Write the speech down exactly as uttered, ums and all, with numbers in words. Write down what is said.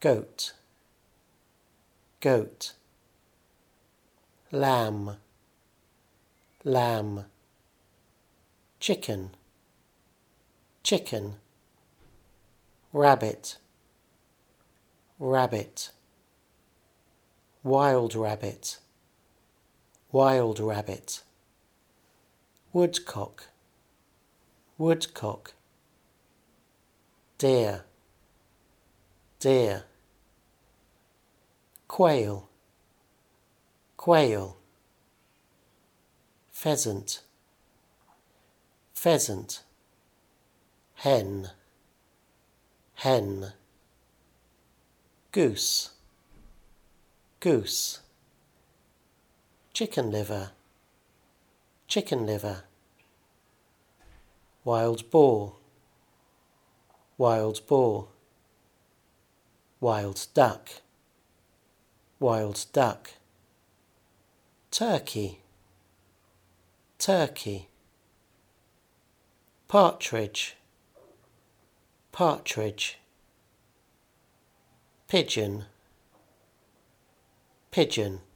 goat, goat. Lamb, lamb. Chicken, chicken. Rabbit, rabbit. Wild rabbit, wild rabbit. Woodcock, woodcock. Deer, deer. Quail, quail. Pheasant, pheasant. Hen, hen. Goose, goose. Chicken liver, chicken liver. Wild boar, wild boar. Wild duck, wild duck. Turkey, turkey. Partridge, partridge. Pigeon, pigeon.